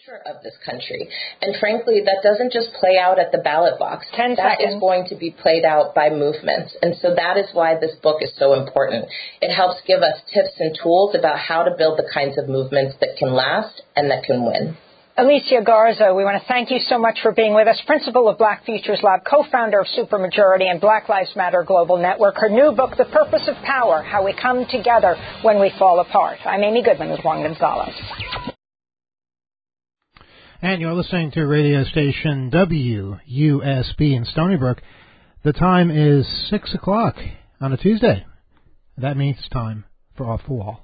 future of this country. And frankly, that doesn't just play out at the ballot box. 10 that seconds. is going to be played out by movements. And so that is why this book is so important. It helps give us tips and tools about how to build the kinds of movements that can last and that can win. Alicia Garza, we want to thank you so much for being with us, principal of Black Futures Lab, co-founder of Supermajority and Black Lives Matter Global Network. Her new book, The Purpose of Power, How We Come Together When We Fall Apart. I'm Amy Goodman with Juan Gonzalez. And you're listening to radio station WUSB in Stony Brook. The time is 6 o'clock on a Tuesday. That means it's time for Off the Wall.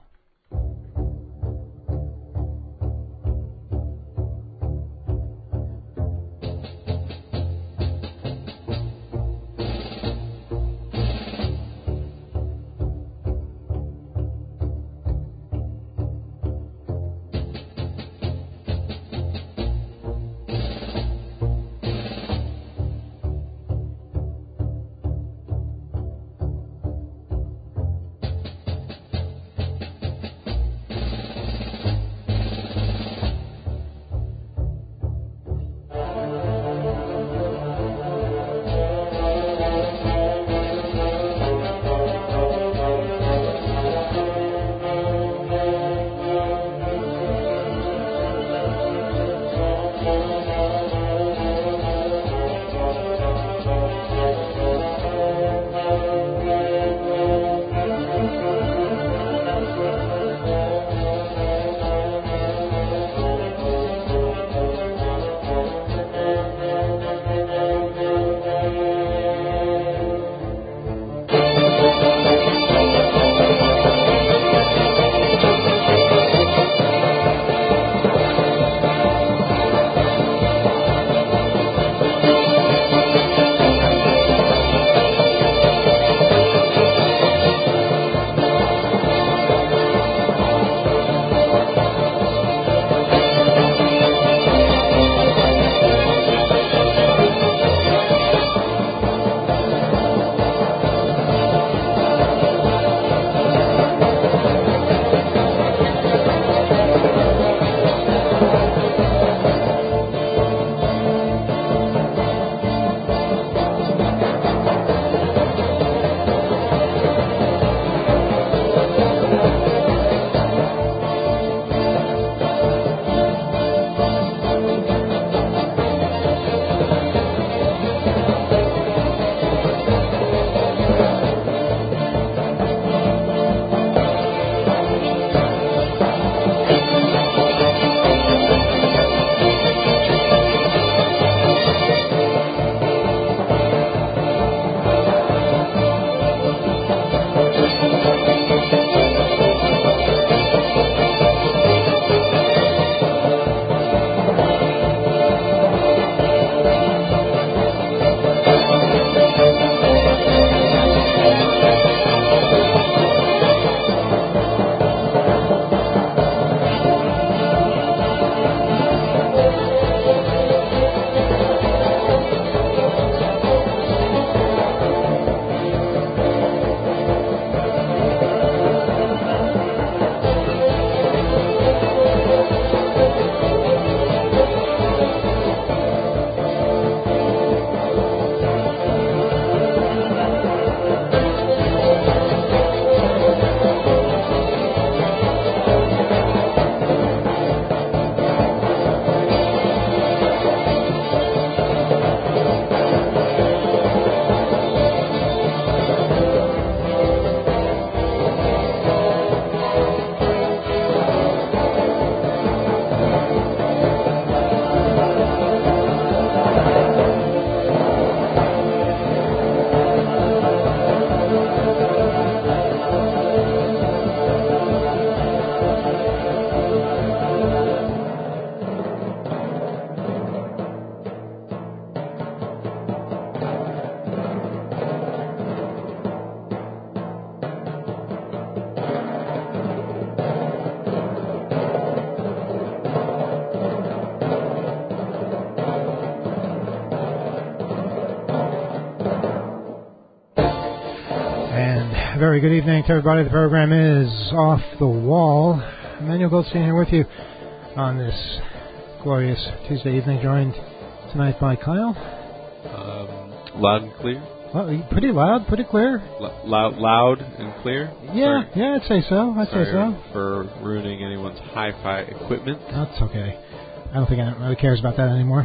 Very good evening to everybody. The program is Off the Wall. Emmanuel Goldstein here with you on this glorious Tuesday evening, joined tonight by Kyle. Loud and clear. Well, pretty loud, pretty clear. Loud and clear. Yeah, Sorry. I'd say so. Sorry for ruining anyone's hi-fi equipment. That's okay. I don't think anyone really cares about that anymore.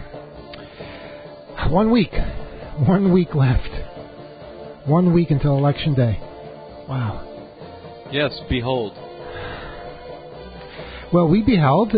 1 week. 1 week left. 1 week until Election Day. Wow. Yes, behold. Well, we beheld.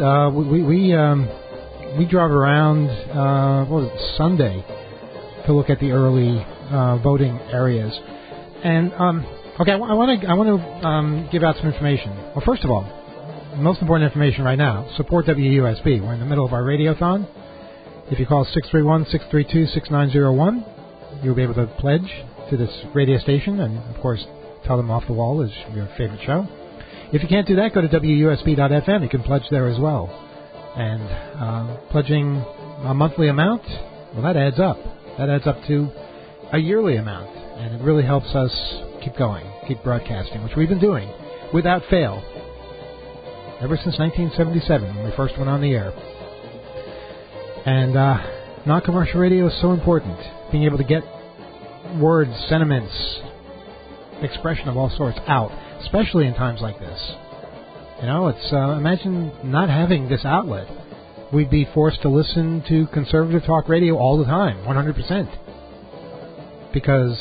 We drove around. What was it, Sunday, to look at the early voting areas. And okay, I want to give out some information. Well, first of all, the most important information right now: support WUSB. We're in the middle of our radiothon. If you call 631-632-6901, you'll be able to pledge to this radio station, and of course, Tell Them Off the Wall is your favorite show. If you can't do that, go to WUSB.FM. You can pledge there as well. And pledging a monthly amount, well, that adds up. That adds up to a yearly amount. And it really helps us keep going, keep broadcasting, which we've been doing without fail ever since 1977 when we first went on the air. And non-commercial radio is so important. Being able to get words, sentiments, expression of all sorts out, especially in times like this. You know, it's imagine not having this outlet. We'd be forced to listen to conservative talk radio all the time, 100%. Because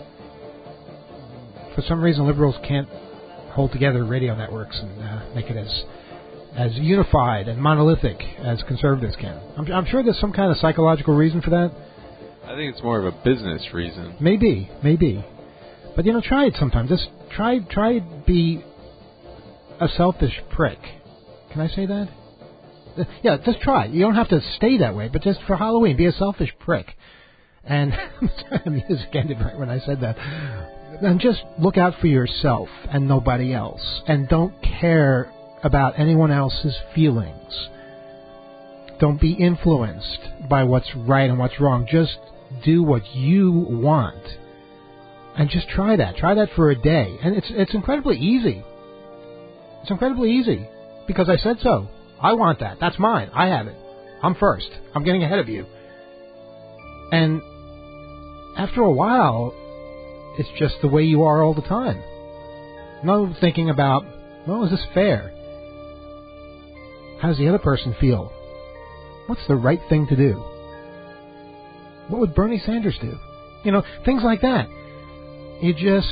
for some reason liberals can't hold together radio networks and make it as unified and monolithic as conservatives can. I'm sure there's some kind of psychological reason for that. I think it's more of a business reason. Maybe. But, try it sometime. Just try be a selfish prick. Can I say that? Yeah, just try. You don't have to stay that way, but just for Halloween, be a selfish prick. And the music ended right when I said that. And just look out for yourself and nobody else. And don't care about anyone else's feelings. Don't be influenced by what's right and what's wrong. Just do what you want. And just try that. Try that for a day. And it's incredibly easy. It's incredibly easy. Because I said so. I want that. That's mine. I have it. I'm first. I'm getting ahead of you. And after a while, it's just the way you are all the time. No thinking about, well, is this fair? How does the other person feel? What's the right thing to do? What would Bernie Sanders do? Things like that. You just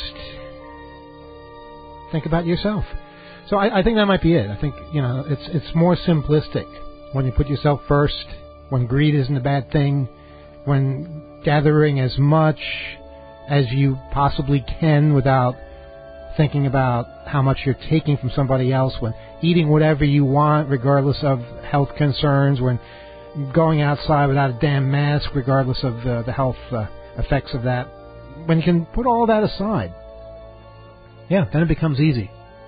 think about yourself. So I think that might be it. I think, it's more simplistic when you put yourself first, when greed isn't a bad thing, when gathering as much as you possibly can without thinking about how much you're taking from somebody else, when eating whatever you want regardless of health concerns, when going outside without a damn mask regardless of the health effects of that. When you can put all that aside, then it becomes easy.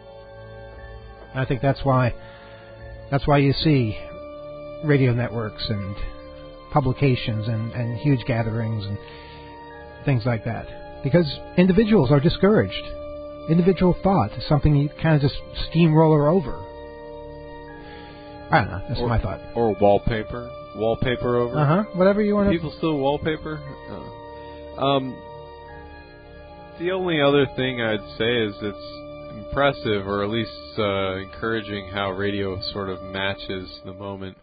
I think that's why you see radio networks and publications and huge gatherings and things like that. Because individuals are discouraged. Individual thought is something you kind of just steamroller over. I don't know. That's my thought. Or wallpaper. Wallpaper over. Whatever you want to... People still wallpaper? The only other thing I'd say is it's impressive, or at least encouraging, how radio sort of matches the moment.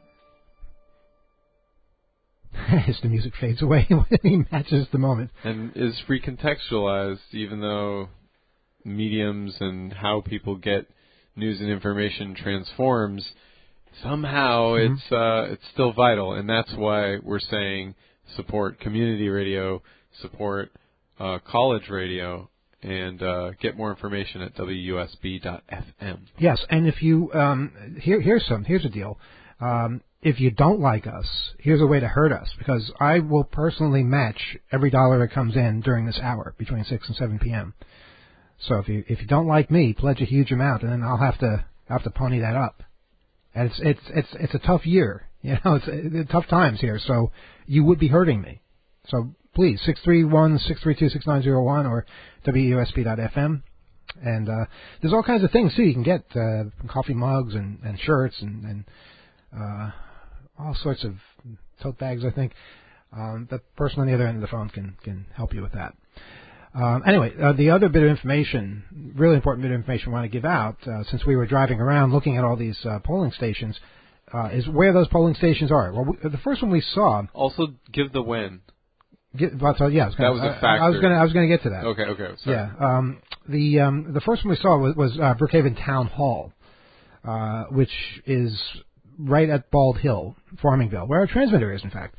As the music fades away, he matches the moment. And is recontextualized, even though mediums and how people get news and information transforms, somehow it's still vital. And that's why we're saying support community radio, support college radio, and get more information at WUSB.FM. Yes, and if you here's a deal. If you don't like us, here's a way to hurt us, because I will personally match every dollar that comes in during this hour between 6 and 7 p.m. So if you don't like me, pledge a huge amount, and then I'll have to pony that up. And it's a tough year, it's tough times here. So you would be hurting me. So please, 631-632-6901 or WUSB.FM. And there's all kinds of things too. You can get coffee mugs and shirts and all sorts of tote bags, I think. The person on the other end of the phone can help you with that. Anyway, the other bit of information, really important bit of information I want to give out, since we were driving around looking at all these polling stations, is where those polling stations are. Well, the first one we saw. Also, give the when. That was a factor. I was going to get to that. Okay. Sorry. Yeah. The first one we saw was Brookhaven Town Hall, which is right at Bald Hill, Farmingville, where our transmitter is, in fact.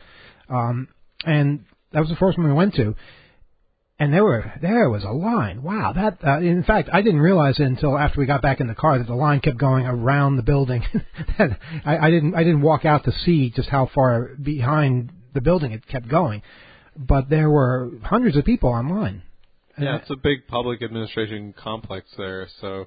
And that was the first one we went to. And there was a line. Wow, that. In fact, I didn't realize it until after we got back in the car that the line kept going around the building. I didn't walk out to see just how far behind the building it kept going, but there were hundreds of people online. Yeah, it's a big public administration complex there, so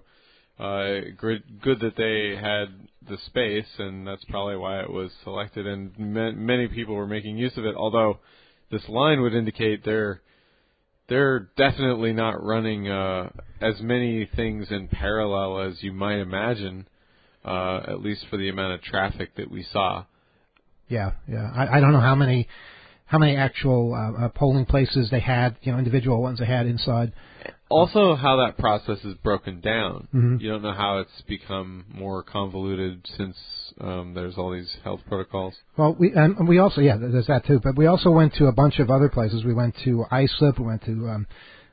good that they had the space, and that's probably why it was selected. And many people were making use of it. Although this line would indicate they're definitely not running as many things in parallel as you might imagine, at least for the amount of traffic that we saw. Yeah. I don't know how many actual polling places they had, individual ones they had inside. Also, how that process is broken down. Mm-hmm. You don't know how it's become more convoluted since there's all these health protocols. Well, we also, there's that too. But we also went to a bunch of other places. We went to Islip. We went to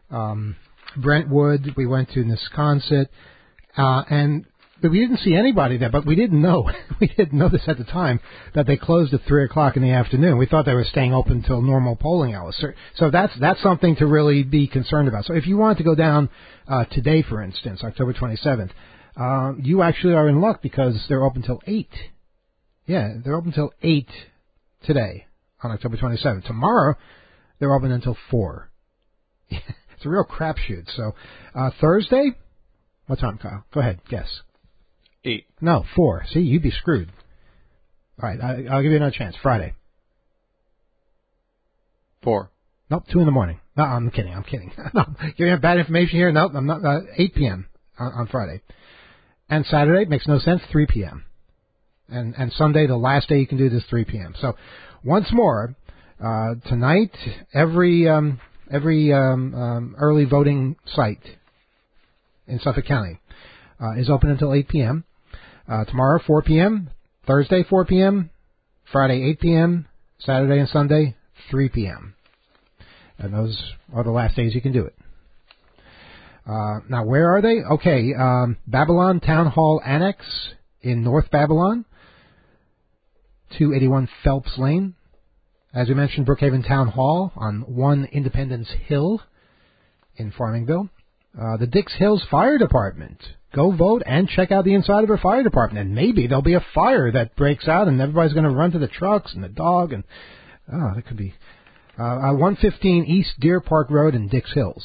Brentwood. We went to Wisconsin, and we didn't see anybody there. But we didn't know. We didn't know this at the time that they closed at 3:00 in the afternoon. We thought they were staying open until normal polling hours. So that's something to really be concerned about. So if you want to go down today, for instance, October 27th, you actually are in luck because they're open till 8. Yeah, they're open till 8 today on October 27th. Tomorrow, they're open until 4. It's a real crapshoot. So Thursday, what time, Kyle? Go ahead, guess. 8. No, 4. See, you'd be screwed. All right, I'll give you another chance. Friday. 4. Nope, 2 in the morning. No, I'm kidding. No, you have bad information here? Nope, I'm not. 8 p.m. on Friday. And Saturday, makes no sense, 3 p.m. And Sunday, the last day you can do this, 3 p.m. So, once more, tonight, every early voting site in Suffolk County is open until 8 p.m. Tomorrow, 4 p.m., Thursday, 4 p.m., Friday, 8 p.m., Saturday and Sunday, 3 p.m. And those are the last days you can do it. Now, where are they? Okay, Babylon Town Hall Annex in North Babylon, 281 Phelps Lane. As we mentioned, Brookhaven Town Hall on 1 Independence Hill in Farmingville. The Dix Hills Fire Department. Go vote and check out the inside of our fire department. And maybe there'll be a fire that breaks out and everybody's going to run to the trucks and the dog. And that could be 115 East Deer Park Road in Dix Hills.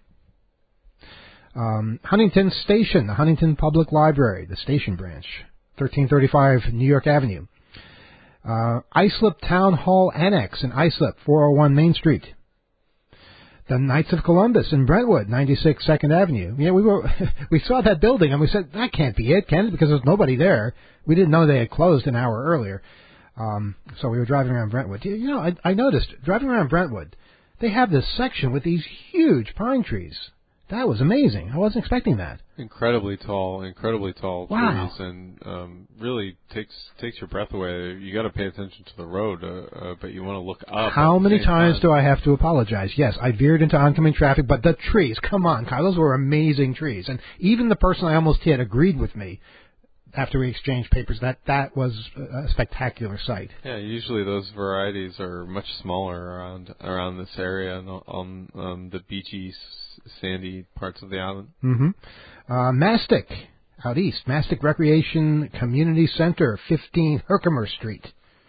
Huntington Station, the Huntington Public Library, the station branch, 1335 New York Avenue. Islip Town Hall Annex in Islip, 401 Main Street. The Knights of Columbus in Brentwood, 96 2nd Avenue. Yeah, we saw that building and we said, that can't be it, can it? Because there's nobody there. We didn't know they had closed an hour earlier. So we were driving around Brentwood. I noticed, driving around Brentwood, they have this section with these huge pine trees. That was amazing. I wasn't expecting that. Incredibly tall wow. trees, and really takes your breath away. You got to pay attention to the road, but you want to look up. How many times do I have to apologize? Yes, I veered into oncoming traffic, but the trees, come on, Kyle, those were amazing trees. And even the person I almost hit agreed with me after we exchanged papers that was a spectacular sight. Yeah, usually those varieties are much smaller around this area on the beachy, sandy parts of the island. Mm-hmm. Mastic, out east. Mastic Recreation Community Center, 15 Herkimer Street.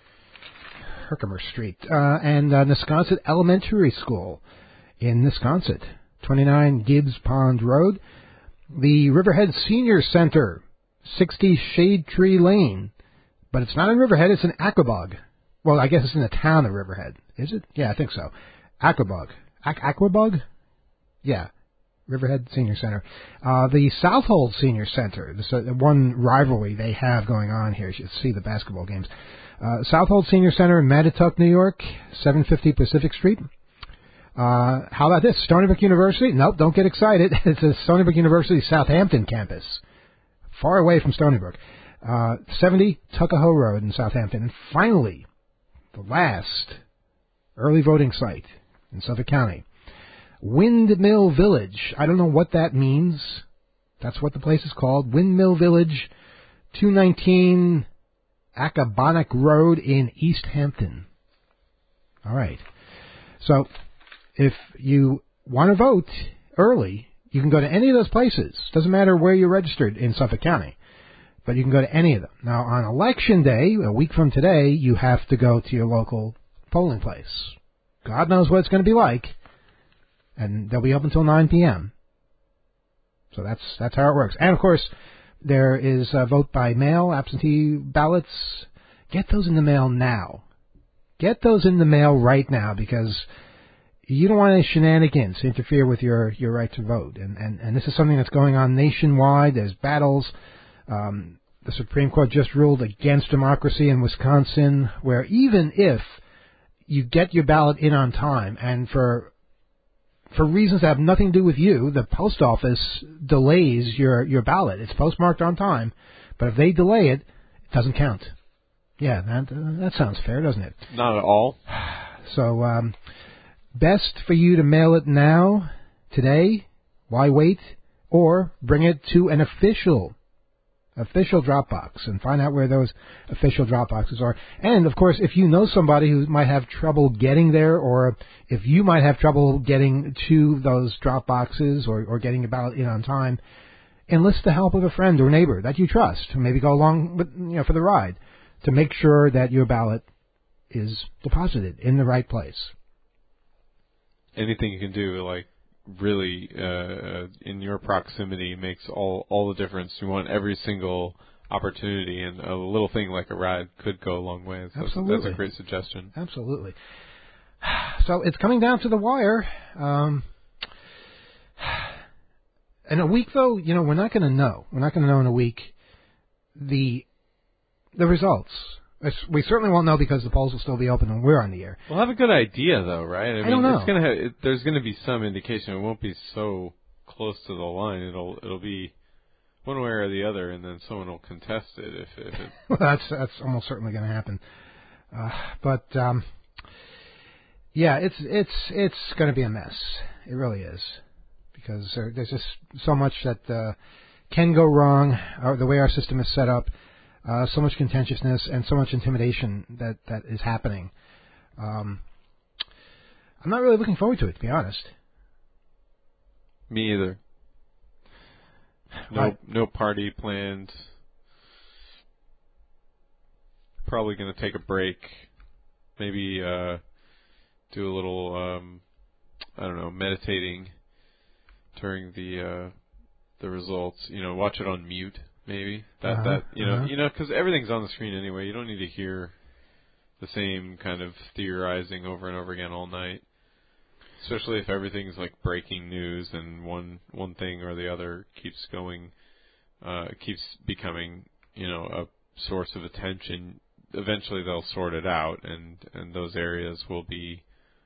And Wisconsin Elementary School in Wisconsin, 29 Gibbs Pond Road. The Riverhead Senior Center, 60 Shade Tree Lane. But it's not in Riverhead, it's in Aquabog. Well, I guess it's in the town of Riverhead. Is it? Yeah, I think so. Aquabog. Aquabog? Yeah. Riverhead Senior Center. The Southold Senior Center. This is one rivalry they have going on here. You should see the basketball games. Southold Senior Center in Mattituck, New York, 750 Pacific Street. How about this? Stony Brook University? Nope, don't get excited. It's a Stony Brook University Southampton campus, far away from Stony Brook. 70 Tuckahoe Road in Southampton. And finally, the last early voting site in Suffolk County, Windmill Village. I don't know what that means. That's what the place is called. Windmill Village, 219 Accabonac Road in East Hampton. All right. So if you want to vote early, you can go to any of those places. Doesn't matter where you're registered in Suffolk County, but you can go to any of them. Now, on Election Day, a week from today, you have to go to your local polling place. God knows what it's going to be like, and they'll be up until 9 p.m. So that's how it works. And, of course, there is a vote by mail, absentee ballots. Get those in the mail now. Get those in the mail right now, because you don't want any shenanigans to interfere with your right to vote. And this is something that's going on nationwide. There's battles. The Supreme Court just ruled against democracy in Wisconsin, where even if you get your ballot in on time, and for reasons that have nothing to do with you, the post office delays your ballot. It's postmarked on time, but if they delay it, it doesn't count. Yeah, that sounds fair, doesn't it? Not at all. So, best for you to mail it now, today. Why wait? Or bring it to an official drop box and find out where those official drop boxes are. And, of course, if you know somebody who might have trouble getting there, or if you might have trouble getting to those drop boxes or getting your ballot in on time, enlist the help of a friend or neighbor that you trust, and maybe go along with, for the ride, to make sure that your ballot is deposited in the right place. Anything you can do, like, really in your proximity makes all the difference. You want every single opportunity, and a little thing like a ride could go a long way. Absolutely. That's a great suggestion. Absolutely. So it's coming down to the wire. In a week, though, we're not going to know. We're not going to know in a week the results. We certainly won't know, because the polls will still be open when we're on the air. We'll have a good idea, though, right? I mean, don't know. There's going to be some indication. It won't be so close to the line. It'll be one way or the other, and then someone will contest it if it. Well, that's almost certainly going to happen. But yeah, it's going to be a mess. It really is, because there's just so much that can go wrong. The way our system is set up. So much contentiousness and so much intimidation that is happening. I'm not really looking forward to it, to be honest. Me either. No party planned. Probably going to take a break. Maybe do a little, meditating during the results. Watch it on mute. Maybe because everything's on the screen anyway. You don't need to hear the same kind of theorizing over and over again all night. Especially if everything's like breaking news and one thing or the other keeps becoming a source of attention. Eventually they'll sort it out, and those areas will be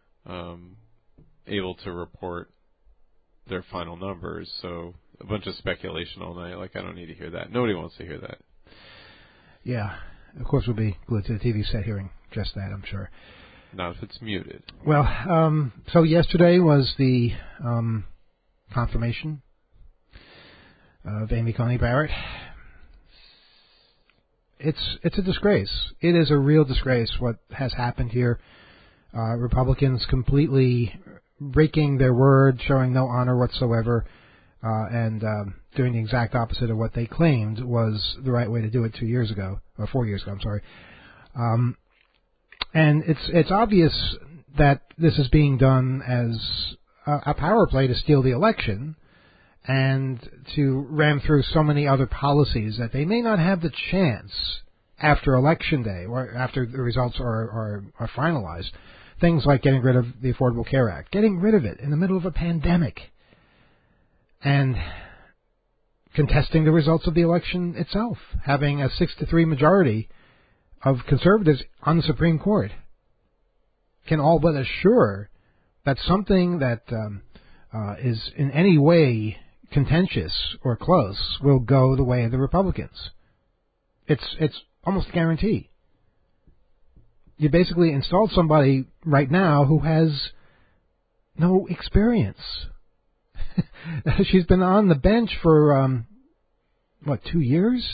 able to report their final numbers. So a bunch of speculation all night. Like, I don't need to hear that. Nobody wants to hear that. Yeah. Of course, we'll be glued to the TV set hearing just that, I'm sure. Not if it's muted. Well, so yesterday was the confirmation of Amy Coney Barrett. It's a disgrace. It is a real disgrace what has happened here. Republicans completely breaking their word, showing no honor whatsoever, and doing the exact opposite of what they claimed was the right way to do it 4 years ago, I'm sorry. And it's obvious that this is being done as a power play to steal the election and to ram through so many other policies that they may not have the chance after Election Day or after the results are finalized. Things like getting rid of the Affordable Care Act, getting rid of it in the middle of a pandemic, and contesting the results of the election itself, having a 6-3 majority of conservatives on the Supreme Court can all but assure that something that is in any way contentious or close will go the way of the Republicans. It's almost a guarantee. You basically installed somebody right now who has no experience. She's been on the bench for, 2 years?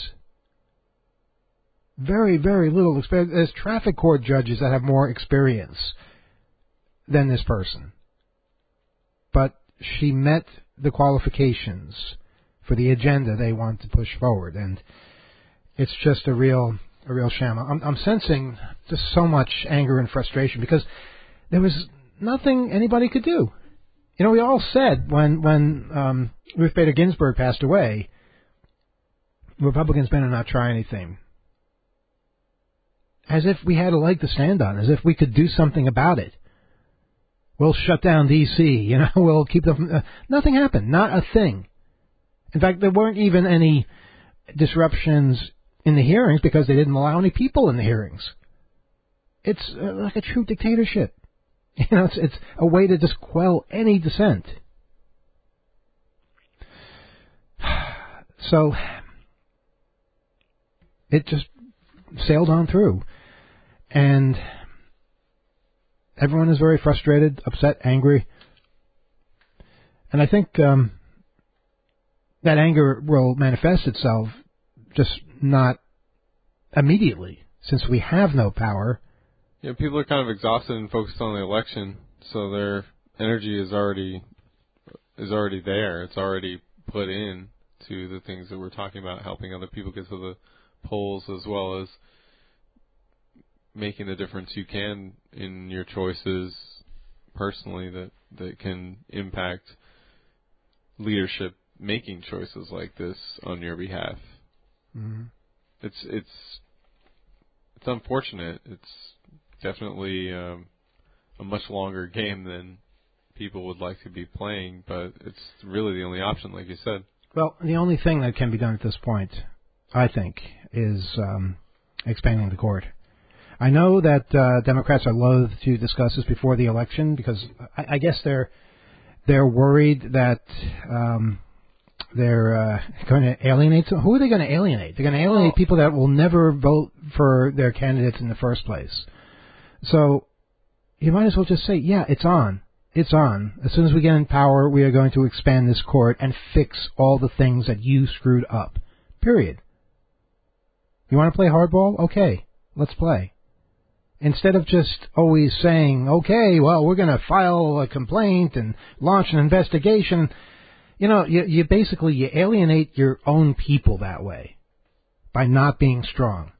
Very, very little experience. There's traffic court judges that have more experience than this person. But she met the qualifications for the agenda they want to push forward, and it's just a real sham. I'm sensing just so much anger and frustration because there was nothing anybody could do. You know, we all said when Ruth Bader Ginsburg passed away, Republicans better not try anything. As if we had a leg to stand on, as if we could do something about it. We'll shut down D.C., we'll keep them... nothing happened, not a thing. In fact, there weren't even any disruptions in the hearings because they didn't allow any people in the hearings. It's like a true dictatorship. It's a way to just quell any dissent. So, it just sailed on through. And everyone is very frustrated, upset, angry. And I think that anger will manifest itself just not immediately, since we have no power. Yeah, people are kind of exhausted and focused on the election, so their energy is already there. It's already put in to the things that we're talking about, helping other people get to the polls, as well as making the difference you can in your choices personally that can impact leadership making choices like this on your behalf. Mm-hmm. It's unfortunate. It's definitely a much longer game than people would like to be playing, but it's really the only option, like you said. Well, the only thing that can be done at this point, I think, is expanding the court. I know that Democrats are loath to discuss this before the election because I guess they're worried that they're going to alienate. Who are they going to alienate? They're going to alienate people that will never vote for their candidates in the first place. So you might as well just say, yeah, it's on. It's on. As soon as we get in power, we are going to expand this court and fix all the things that you screwed up. Period. You want to play hardball? Okay, let's play. Instead of just always saying, okay, well, we're going to file a complaint and launch an investigation, you basically alienate your own people that way by not being strong.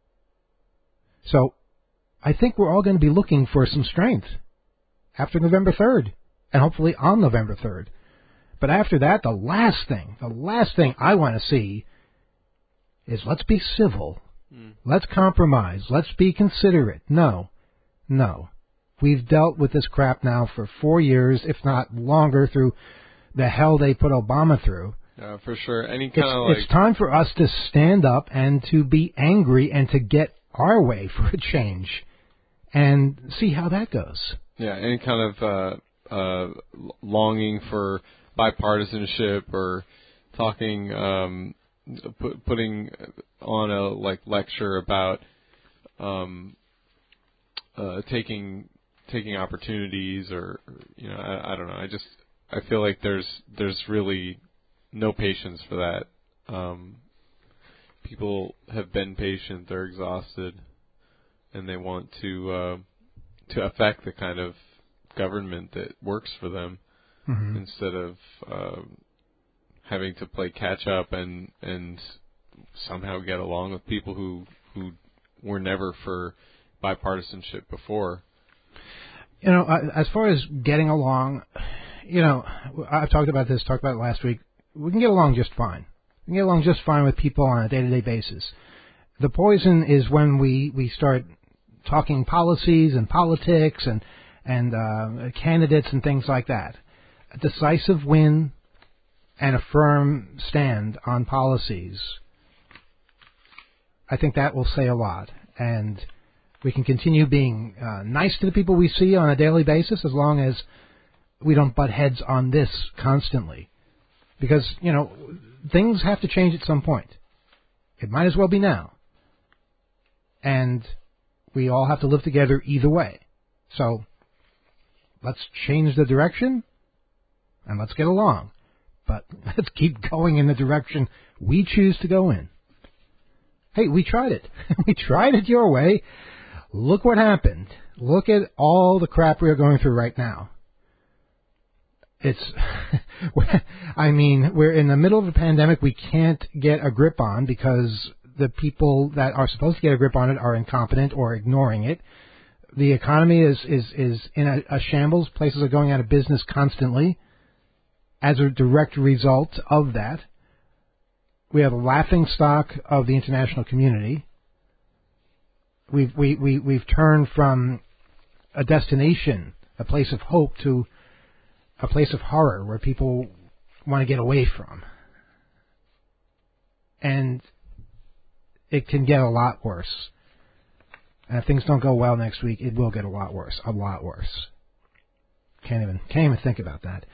So I think we're all going to be looking for some strength after November 3rd, and hopefully on November 3rd. But after that, the last thing I want to see is let's be civil. Let's compromise. Let's be considerate. No. We've dealt with this crap now for 4 years, if not longer, through the hell they put Obama through. Yeah, for sure. It's time for us to stand up and to be angry and to get our way for a change and see how that goes. Yeah, any kind of longing for bipartisanship or talking... putting on a lecture about taking opportunities or I don't know. I feel like there's really no patience for that. People have been patient, they're exhausted, and they want to affect the kind of government that works for them instead of having to play catch up and somehow get along with people who were never for bipartisanship before. As far as getting along, I've talked about it last week. We can get along just fine. We can get along just fine with people on a day-to-day basis. The poison is when we start talking policies and politics and candidates and things like that. A decisive win and a firm stand on policies, I think that will say a lot. And we can continue being nice to the people we see on a daily basis as long as we don't butt heads on this constantly. Because, things have to change at some point. It might as well be now. And we all have to live together either way. So let's change the direction and let's get along. But let's keep going in the direction we choose to go in. Hey, we tried it. We tried it your way. Look what happened. Look at all the crap we are going through right now. We're in the middle of a pandemic we can't get a grip on because the people that are supposed to get a grip on it are incompetent or ignoring it. The economy is in a shambles. Places are going out of business constantly as a direct result of that. We have a laughing stock of the international community. We've turned from a destination, a place of hope, to a place of horror where people want to get away from. And it can get a lot worse. And if things don't go well next week, it will get a lot worse. A lot worse. Can't even think about that.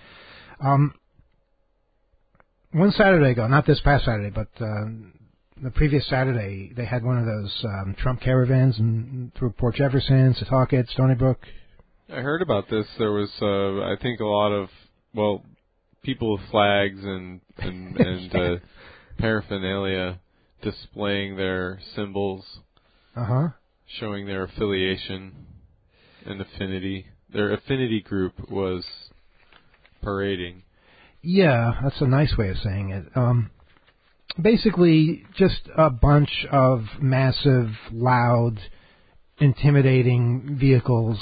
One Saturday ago, not this past Saturday, but the previous Saturday, they had one of those Trump caravans through Port Jefferson, Setauket, Stony Brook. I heard about this. There was, I think, a lot of, people with flags and paraphernalia displaying their symbols, showing their affiliation and affinity. Their affinity group was parading. Yeah, that's a nice way of saying it. Basically, just a bunch of massive, loud, intimidating vehicles.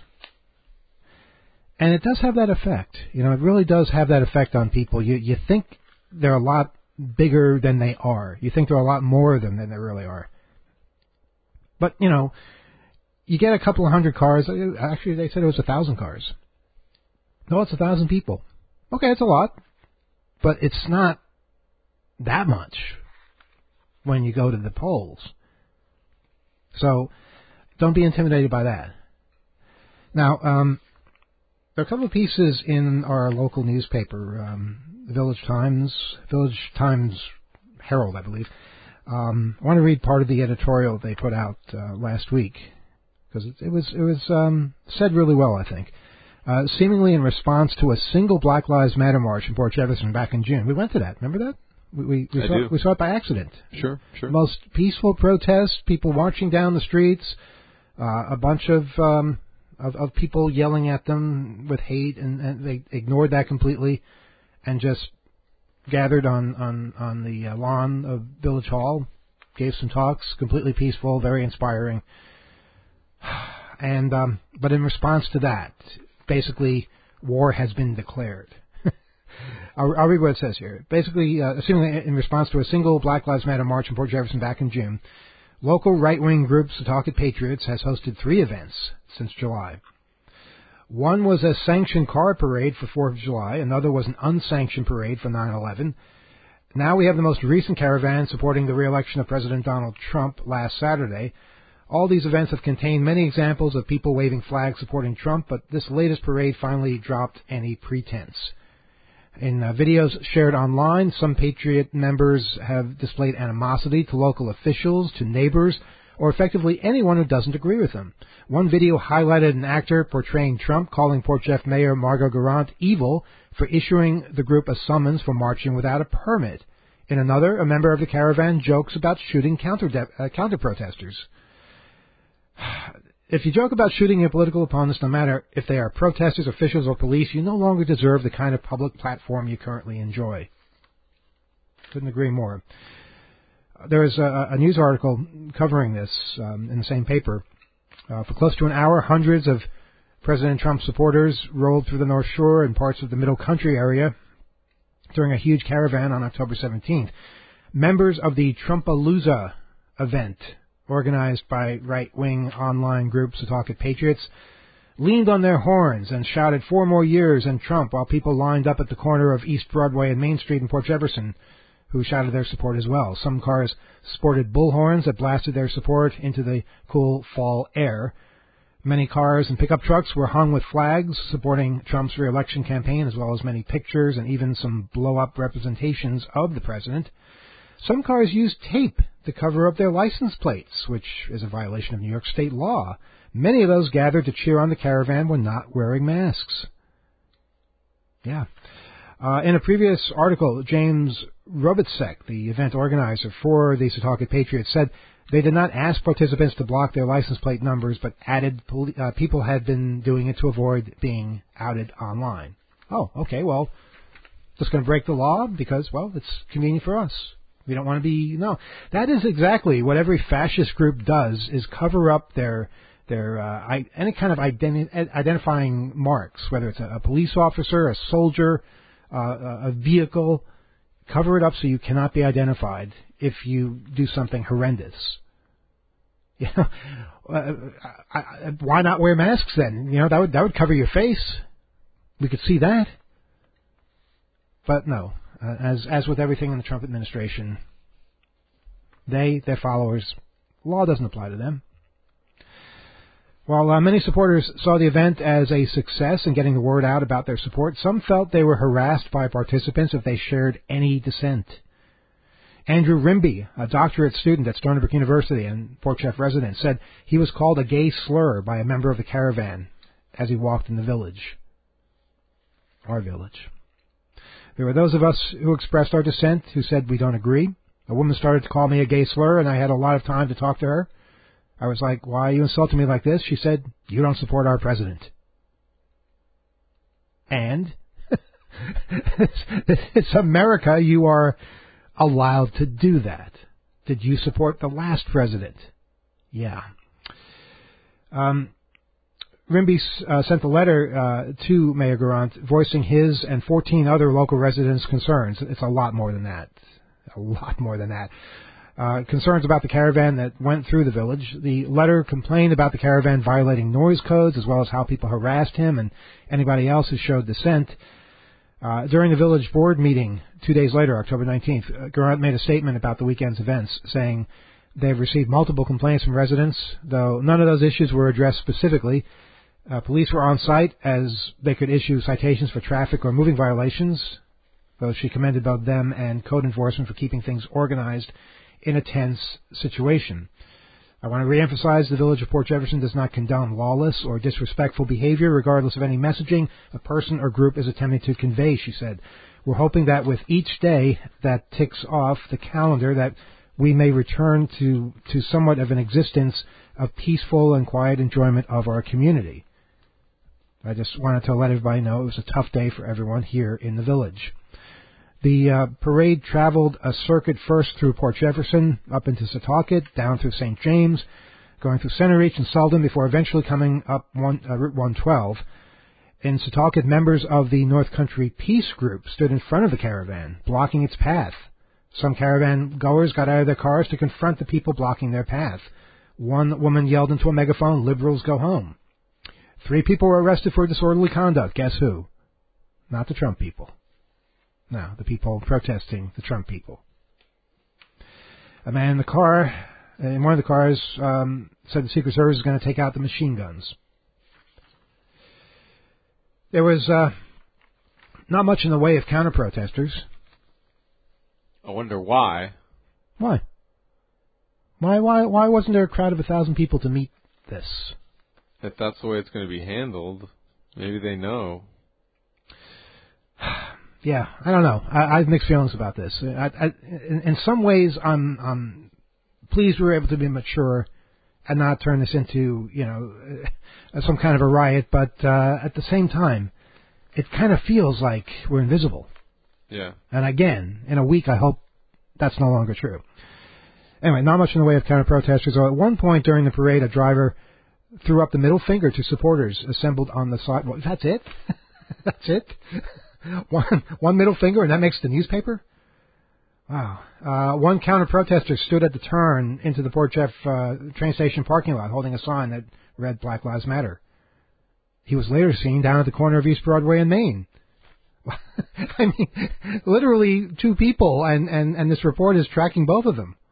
And it does have that effect. It really does have that effect on people. You think they're a lot bigger than they are. You think they're a lot more than they really are. But, you get a couple of hundred cars. Actually, they said it was 1,000 cars. No, it's 1,000 people. Okay, it's a lot. But it's not that much when you go to the polls. So don't be intimidated by that. Now, there are a couple of pieces in our local newspaper, the Village Times Herald, I believe. I want to read part of the editorial they put out last week because it was said really well, I think. Seemingly in response to a single Black Lives Matter march in Port Jefferson back in June. We went to that. Remember that? We saw it by accident. Sure. Most peaceful protest, people marching down the streets, a bunch of people yelling at them with hate, and they ignored that completely and just gathered on the lawn of Village Hall, gave some talks, completely peaceful, very inspiring. And but in response to that, basically, war has been declared. I'll read what it says here. Basically, assuming in response to a single Black Lives Matter march in Port Jefferson back in June, local right-wing group Setauket Patriots has hosted 3 events since July. One was a sanctioned car parade for 4th of July. Another was an unsanctioned parade for 9/11. Now we have the most recent caravan supporting the re-election of President Donald Trump last Saturday. All these events have contained many examples of people waving flags supporting Trump, but this latest parade finally dropped any pretense. In videos shared online, some Patriot members have displayed animosity to local officials, to neighbors, or effectively anyone who doesn't agree with them. One video highlighted an actor portraying Trump calling Port Jeff Mayor Margot Garant evil for issuing the group a summons for marching without a permit. In another, a member of the caravan jokes about shooting counter-protesters. If you joke about shooting your political opponents, no matter if they are protesters, officials, or police, you no longer deserve the kind of public platform you currently enjoy. Couldn't agree more. There is a news article covering this in the same paper. For close to an hour, hundreds of President Trump supporters rolled through the North Shore and parts of the Middle Country area during a huge caravan on October 17th. Members of the Trumpalooza event, organized by right-wing online group Setauket Patriots, leaned on their horns and shouted 4 more years and Trump while people lined up at the corner of East Broadway and Main Street in Port Jefferson, who shouted their support as well. Some cars sported bullhorns that blasted their support into the cool fall air. Many cars and pickup trucks were hung with flags supporting Trump's re-election campaign, as well as many pictures and even some blow-up representations of the president. Some cars used tape to cover up their license plates, which is a violation of New York state law. Many of those gathered to cheer on the caravan were not wearing masks. Yeah. In a previous article, James Robitzek, the event organizer for the Setauket Patriots, said they did not ask participants to block their license plate numbers, but added people had been doing it to avoid being outed online. Oh, okay, well, just going to break the law because, well, it's convenient for us. We don't want to be... No, that is exactly what every fascist group does, is cover up their any kind of identifying marks, whether it's a police officer, a soldier, a vehicle. Cover it up so you cannot be identified if you do something horrendous. You know, why not wear masks then? You know, that would cover your face. We could see that. But no, as with everything in the Trump administration, their followers, law doesn't apply to them. While many supporters saw the event as a success in getting the word out about their support, some felt they were harassed by participants if they shared any dissent. Andrew Rimby, a doctorate student at Stony Brook University and Port Jeff resident, said he was called a gay slur by a member of the caravan as he walked in the village. Our village. There were those of us who expressed our dissent, who said we don't agree. A woman started to call me a gay slur, and I had a lot of time to talk to her. I was like, why are you insulting me like this? She said, you don't support our president. And it's America. You are allowed to do that. Did you support the last president? Yeah. Rimby sent a letter to Mayor Garant voicing his and 14 other local residents' concerns. It's a lot more than that. A lot more than that. Concerns about the caravan that went through the village. The letter complained about the caravan violating noise codes, as well as how people harassed him and anybody else who showed dissent. During the village board meeting 2 days later, October 19th, Garant made a statement about the weekend's events, saying they've received multiple complaints from residents, though none of those issues were addressed specifically. Police were on site as they could issue citations for traffic or moving violations, though she commended both them and code enforcement for keeping things organized in a tense situation. I want to reemphasize the Village of Port Jefferson does not condone lawless or disrespectful behavior, regardless of any messaging a person or group is attempting to convey, she said. We're hoping that with each day that ticks off the calendar that we may return to somewhat of an existence of peaceful and quiet enjoyment of our community. I just wanted to let everybody know it was a tough day for everyone here in the village. The parade traveled a circuit first through Port Jefferson, up into Setauket, down through St. James, going through Center Reach and Selden before eventually coming up Route 112. In Setauket, members of the North Country Peace Group stood in front of the caravan, blocking its path. Some caravan goers got out of their cars to confront the people blocking their path. One woman yelled into a megaphone, "Liberals go home." 3 people were arrested for disorderly conduct. Guess who? Not the Trump people. No, the people protesting the Trump people. A man in one of the cars, said the Secret Service is going to take out the machine guns. There was not much in the way of counter-protesters. I wonder why. Why? Why wasn't there a crowd of 1,000 people to meet this? If that's the way it's going to be handled, maybe they know. Yeah, I don't know. I have mixed feelings about this. In some ways, I'm pleased we were able to be mature and not turn this into, some kind of a riot. But at the same time, it kind of feels like we're invisible. Yeah. And again, in a week, I hope that's no longer true. Anyway, not much in the way of counter-protesters. At one point during the parade, a driver threw up the middle finger to supporters assembled on the sidewalk. That's it? That's it? One middle finger, and that makes the newspaper? Wow. One counter-protester stood at the turn into the Port Jeff train station parking lot holding a sign that read Black Lives Matter. He was later seen down at the corner of East Broadway and Main. I mean, literally 2 people, and this report is tracking both of them.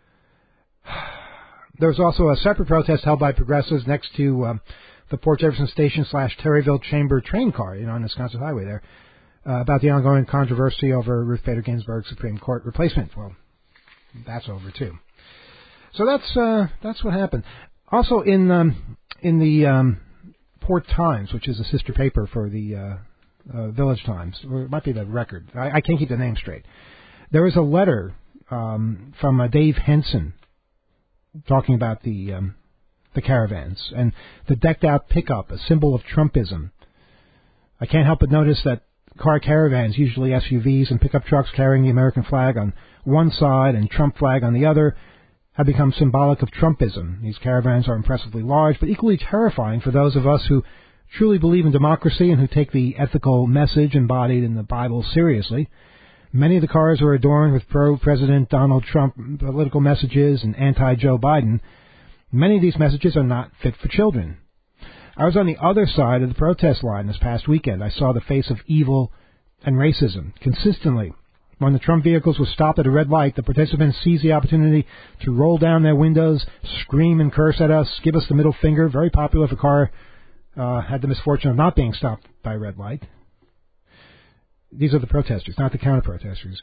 There was also a separate protest held by progressives next to the Port Jefferson Station / Terryville Chamber train car, on the Wisconsin Highway there, about the ongoing controversy over Ruth Bader Ginsburg's Supreme Court replacement. Well, that's over too. So that's what happened. Also in the Port Times, which is a sister paper for the Village Times, or it might be the Record. I can't keep the name straight. There is a letter from Dave Henson talking about the caravans and the decked-out pickup, a symbol of Trumpism. I can't help but notice that car caravans, usually SUVs and pickup trucks carrying the American flag on one side and Trump flag on the other, have become symbolic of Trumpism. These caravans are impressively large, but equally terrifying for those of us who truly believe in democracy and who take the ethical message embodied in the Bible seriously. Many of the cars are adorned with pro-President Donald Trump political messages and anti-Joe Biden. Many of these messages are not fit for children. I was on the other side of the protest line this past weekend. I saw the face of evil and racism consistently. When the Trump vehicles were stopped at a red light, the participants seized the opportunity to roll down their windows, scream and curse at us, give us the middle finger. Very popular if a car had the misfortune of not being stopped by a red light. These are the protesters, not the counter-protesters.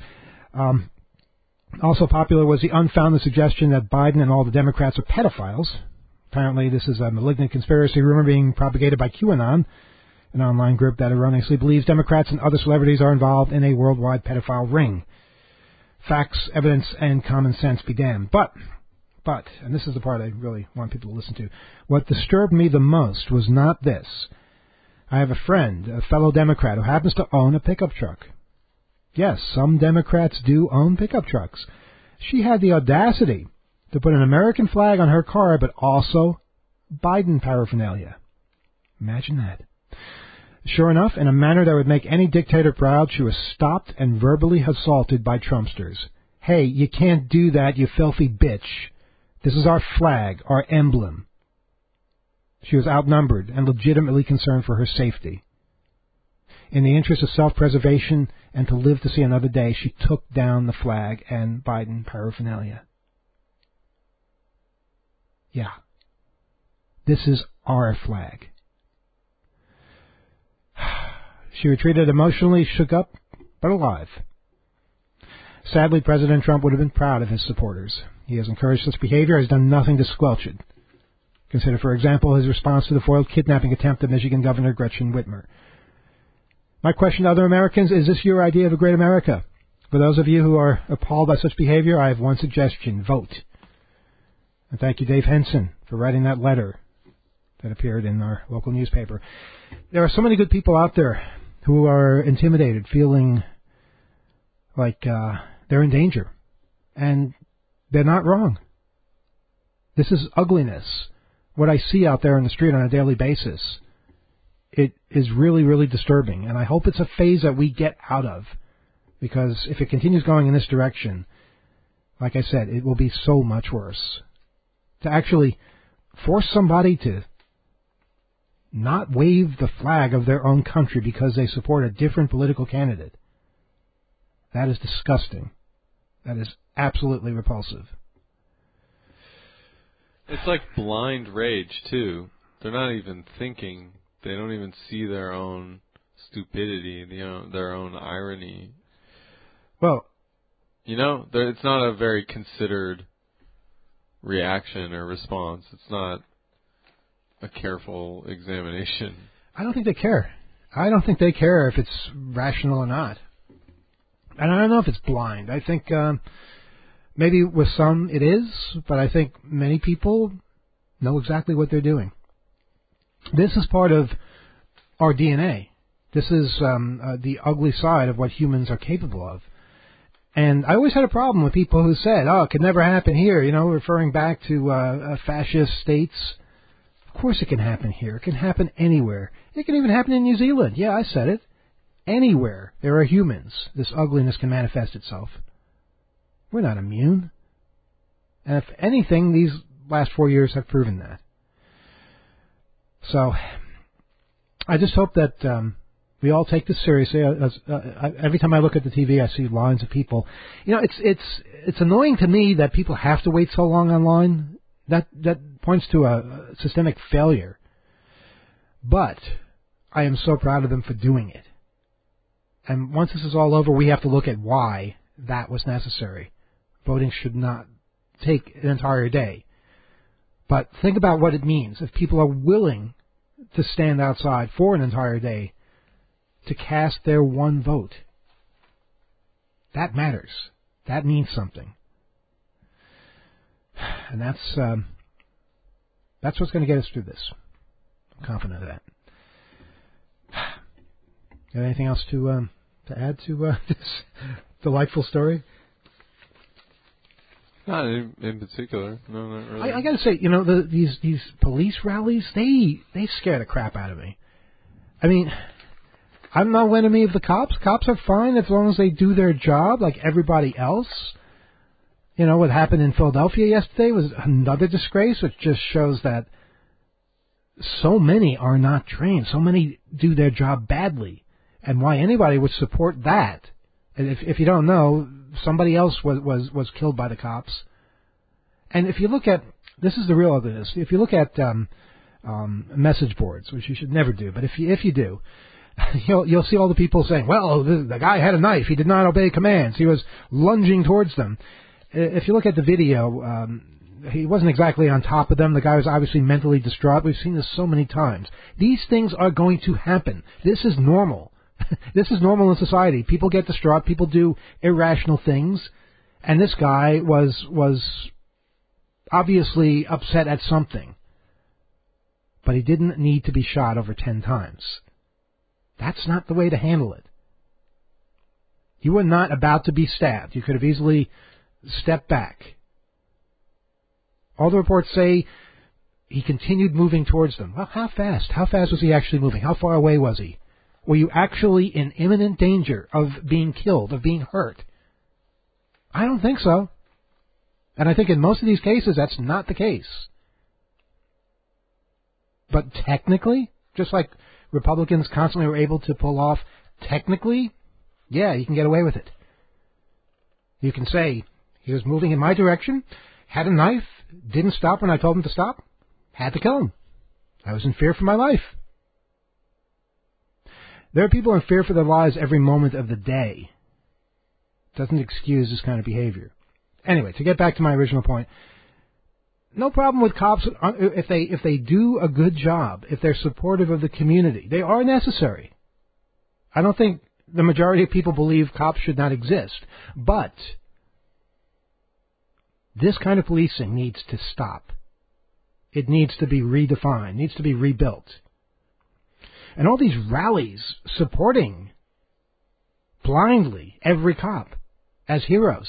Also popular was the unfounded suggestion that Biden and all the Democrats are pedophiles. Apparently this is a malignant conspiracy rumor being propagated by QAnon, an online group that erroneously believes Democrats and other celebrities are involved in a worldwide pedophile ring. Facts, evidence, and common sense be damned. But, and this is the part I really want people to listen to, what disturbed me the most was not this. I have a friend, a fellow Democrat, who happens to own a pickup truck. Yes, some Democrats do own pickup trucks. She had the audacity to put an American flag on her car, but also Biden paraphernalia. Imagine that. Sure enough, in a manner that would make any dictator proud, she was stopped and verbally assaulted by Trumpsters. Hey, you can't do that, you filthy bitch. This is our flag, our emblem. She was outnumbered and legitimately concerned for her safety. In the interest of self-preservation and to live to see another day, she took down the flag and Biden paraphernalia. Yeah. This is our flag. She retreated emotionally, shook up, but alive. Sadly, President Trump would have been proud of his supporters. He has encouraged such behavior, has done nothing to squelch it. Consider, for example, his response to the foiled kidnapping attempt of Michigan Governor Gretchen Whitmer. My question to other Americans, is this your idea of a great America? For those of you who are appalled by such behavior, I have one suggestion. Vote. And thank you, Dave Henson, for writing that letter that appeared in our local newspaper. There are so many good people out there who are intimidated, feeling like they're in danger. And they're not wrong. This is ugliness. What I see out there in the street on a daily basis, it is really, really disturbing. And I hope it's a phase that we get out of. Because if it continues going in this direction, like I said, it will be so much worse. To actually force somebody to not wave the flag of their own country because they support a different political candidate, that is disgusting. That is absolutely repulsive. It's like blind rage, too. They're not even thinking. They don't even see their own stupidity, their own irony. Well, it's not a very considered reaction or response. It's not a careful examination. I don't think they care. I don't think they care if it's rational or not. And I don't know if it's blind. I think maybe with some it is, but I think many people know exactly what they're doing. This is part of our DNA. This is the ugly side of what humans are capable of. And I always had a problem with people who said, it could never happen here, referring back to fascist states. Of course it can happen here. It can happen anywhere. It can even happen in New Zealand. Yeah, I said it. Anywhere there are humans, this ugliness can manifest itself. We're not immune. And if anything, these last 4 years have proven that. So, I just hope that We all take this seriously. Every time I look at the TV, I see lines of people. It's annoying to me that people have to wait so long online. That points to a systemic failure. But I am so proud of them for doing it. And once this is all over, we have to look at why that was necessary. Voting should not take an entire day. But think about what it means if people are willing to stand outside for an entire day to cast their one vote. That matters. That means something. And that's what's going to get us through this. I'm confident of that. Got anything else to add to this delightful story? Not in particular. No, not really. I got to say, these police rallies, they scare the crap out of me. I mean, I'm no enemy of the cops. Cops are fine as long as they do their job like everybody else. What happened in Philadelphia yesterday was another disgrace, which just shows that so many are not trained. So many do their job badly. And why anybody would support that. If you don't know, somebody else was killed by the cops. And if you look at, this is the real ugliness, if you look at message boards, which you should never do, but if you do, you'll see all the people saying, well, the guy had a knife, he did not obey commands, he was lunging towards them. If you look at the video, he wasn't exactly on top of them. The guy was obviously mentally distraught. We've seen this so many times. These things are going to happen. This is normal. This is normal in society. People get distraught. People do irrational things. And this guy was obviously upset at something. But he didn't need to be shot over 10 times. That's not the way to handle it. You were not about to be stabbed. You could have easily stepped back. All the reports say he continued moving towards them. Well, how fast? How fast was he actually moving? How far away was he? Were you actually in imminent danger of being killed, of being hurt? I don't think so. And I think in most of these cases, that's not the case. But technically, just like Republicans constantly were able to pull off, technically, yeah, you can get away with it. You can say, he was moving in my direction, had a knife, didn't stop when I told him to stop, had to kill him. I was in fear for my life. There are people in fear for their lives every moment of the day. Doesn't excuse this kind of behavior. Anyway, to get back to my original point, no problem with cops if they do a good job, if they're supportive of the community. They are necessary. I don't think the majority of people believe cops should not exist. But this kind of policing needs to stop. It needs to be redefined, needs to be rebuilt. And all these rallies supporting blindly every cop as heroes,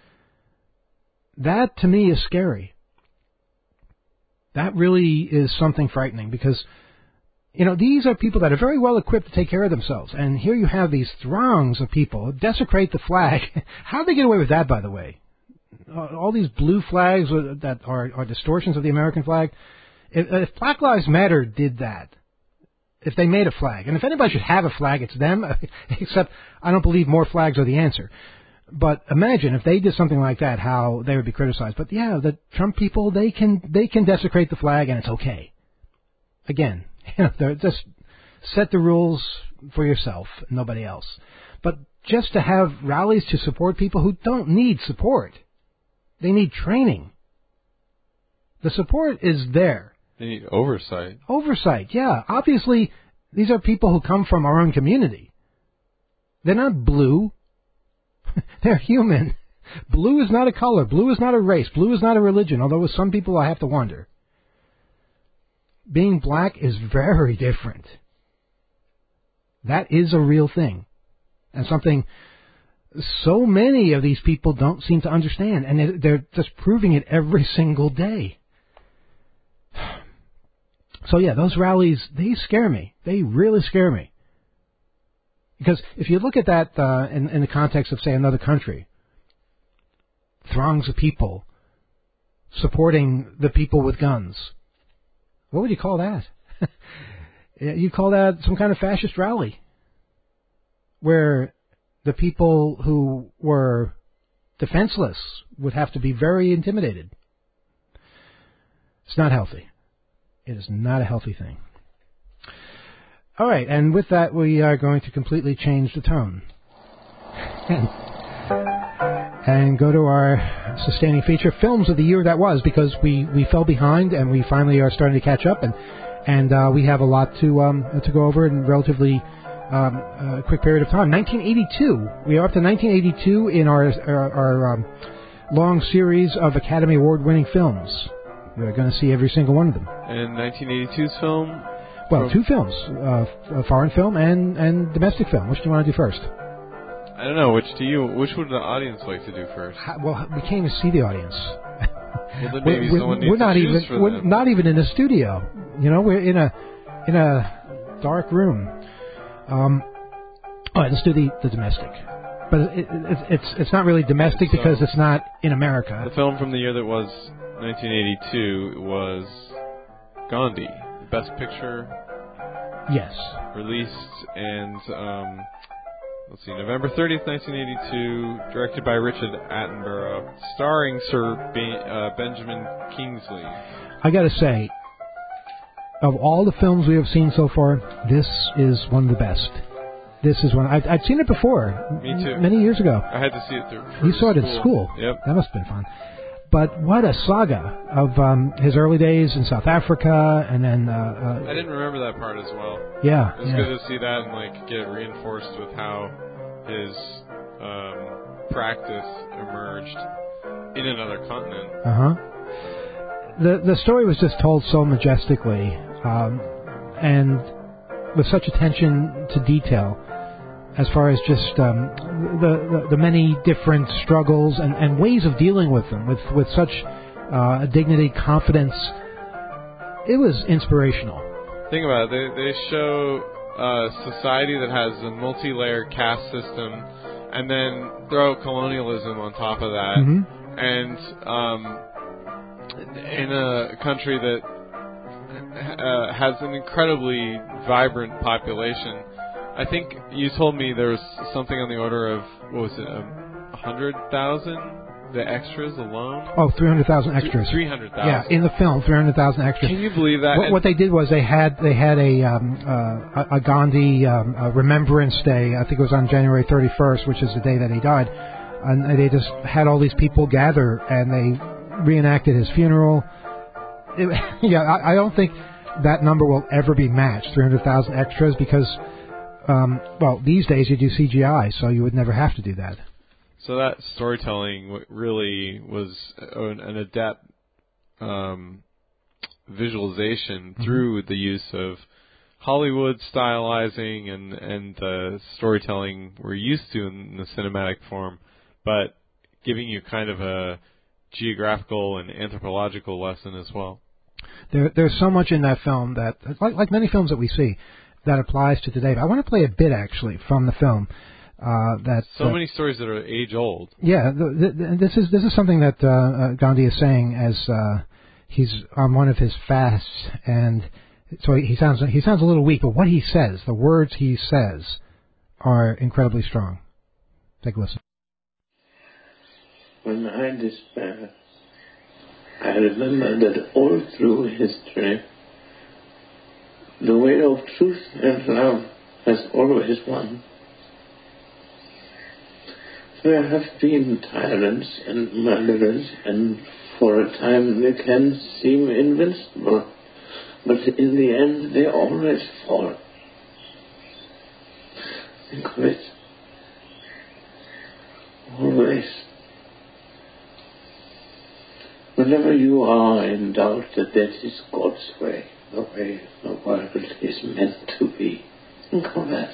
that to me is scary. That really is something frightening because, these are people that are very well equipped to take care of themselves. And here you have these throngs of people desecrate the flag. How do they get away with that, by the way? All these blue flags that are distortions of the American flag. If Black Lives Matter did that, if they made a flag, and if anybody should have a flag, it's them, except I don't believe more flags are the answer. But imagine if they did something like that, how they would be criticized. But yeah, the Trump people, they can desecrate the flag and it's okay. Again, just set the rules for yourself, nobody else. But just to have rallies to support people who don't need support. They need training. The support is there. They need oversight. Oversight, yeah. Obviously, these are people who come from our own community. They're not blue. They're human. Blue is not a color. Blue is not a race. Blue is not a religion, although with some people I have to wonder. Being black is very different. That is a real thing. And something so many of these people don't seem to understand. And they're just proving it every single day. So yeah, those rallies, they scare me. They really scare me. Because if you look at that in the context of, say, another country, throngs of people supporting the people with guns, what would you call that? You call that some kind of fascist rally. where the people who were defenseless would have to be very intimidated. It's not healthy. It is not a healthy thing. All right, and with that, we are going to completely change the tone and go to our sustaining feature, Films of the Year That Was, because we fell behind and we finally are starting to catch up, and we have a lot to go over in relatively a quick period of time. 1982. We are up to 1982 in our long series of Academy Award-winning films. We're going to see every single one of them. And 1982's film? Well, two films, a foreign film and domestic film. Which do you want to do first? I don't know. Which would the audience like to do first? Well, we can't even see the audience. Well, then maybe someone needs to choose for them. We're not even in a studio. You know, we're in a dark room. All right, let's do the domestic. But it's not really domestic because it's not in America. The film from the year that was 1982 was Gandhi, Best Picture. Yes. Released and let's see, November 30th, 1982, directed by Richard Attenborough, starring Sir Benjamin Kingsley. I got to say, of all the films we have seen so far, this is one of the best. This is one I'd seen it before. Me too. Many years ago. I had to see it through. You saw it at school. Yep. That must have been fun. But what a saga of his early days in South Africa, and then I didn't remember that part as well. Yeah, it was good to see that and like get reinforced with how his practice emerged in another continent. The story was just told so majestically, and with such attention to detail, as far as just the many different struggles and ways of dealing with them, with such dignity, confidence. It was inspirational. Think about it. They show a society that has a multi-layered caste system, and then throw colonialism on top of that. Mm-hmm. And in a country that has an incredibly vibrant population. I think you told me there was something on the order of, what was it, 100,000? The extras alone? Oh, 300,000 extras. 300,000. Yeah, in the film, 300,000 extras. Can you believe that? What they did was they had a Gandhi Remembrance Day. I think it was on January 31st, which is the day that he died. And they just had all these people gather, and they reenacted his funeral. I don't think that number will ever be matched, 300,000 extras, because... these days you do CGI, so you would never have to do that. So that storytelling really was an adept visualization through the use of Hollywood stylizing and the storytelling we're used to in the cinematic form, but giving you kind of a geographical and anthropological lesson as well. There's so much in that film that, like many films that we see, that applies to today. But I want to play a bit actually from the film. Many stories that are age old. Yeah, this is something that Gandhi is saying as he's on one of his fasts, and so he sounds a little weak. But what he says, the words he says, are incredibly strong. Take a listen. When I despair, I remember that all through history, the way of truth and love has always won. There have been tyrants and murderers, and for a time they can seem invincible, but in the end they always fall. Think of it. Always. Whenever you are in doubt that is God's way, the way the world is meant to be, think of that.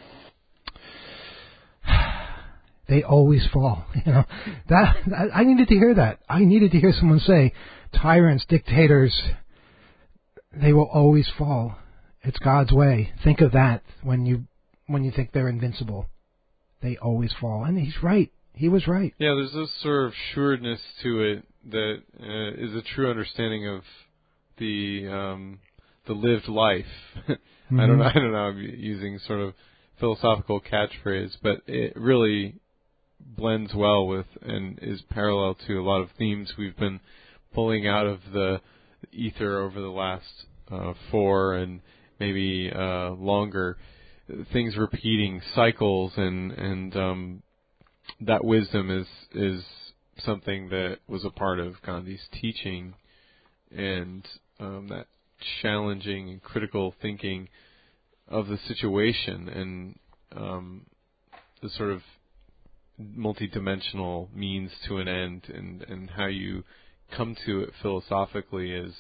They always fall. That I needed to hear that. I needed to hear someone say, tyrants, dictators, they will always fall. It's God's way. Think of that when you think they're invincible. They always fall. And he's right. He was right. Yeah, there's this sort of sureness to it that is a true understanding of the lived life. Mm-hmm. I don't know. I'm using sort of philosophical catchphrase, but it really blends well with and is parallel to a lot of themes we've been pulling out of the ether over the last 4 and maybe longer. Things repeating, cycles, and that wisdom is something that was a part of Gandhi's teaching, and that challenging and critical thinking of the situation, and the sort of multidimensional means to an end, and how you come to it philosophically is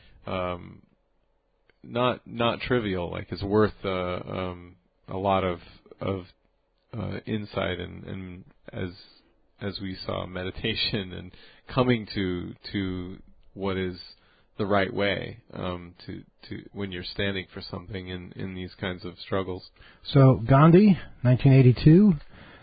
not trivial. Like, it's worth a lot of insight, and as we saw, meditation and coming to what is the right way to when you're standing for something in these kinds of struggles. So Gandhi, 1982.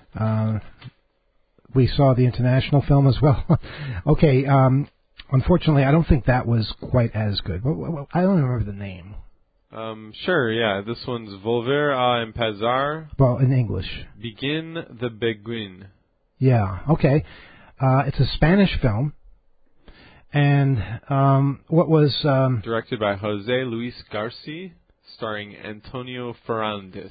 We saw the international film as well. Okay, unfortunately, I don't think that was quite as good. I don't remember the name. Sure, yeah. This one's Volver a empezar. Well, in English. Begin the Beguin. Yeah, okay. It's a Spanish film. And what was... directed by José Luis García, starring Antonio Fernández.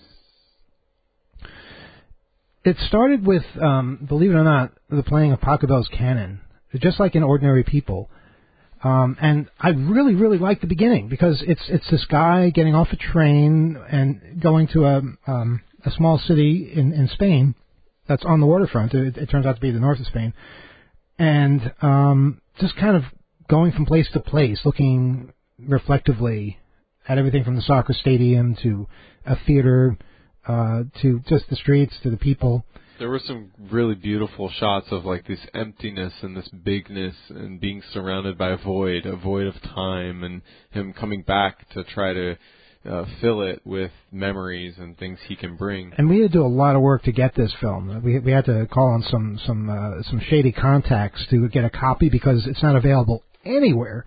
It started with, believe it or not, the playing of Pachelbel's canon, just like in Ordinary People. And I really, really like the beginning, because it's this guy getting off a train and going to a small city in Spain that's on the waterfront. It turns out to be the north of Spain. And just kind of going from place to place, looking reflectively at everything from the soccer stadium to a theater, to just the streets, to the people. There were some really beautiful shots of like this emptiness and this bigness and being surrounded by a void of time, and him coming back to try to fill it with memories and things he can bring. And we had to do a lot of work to get this film. We had to call on some shady contacts to get a copy, because it's not available anywhere.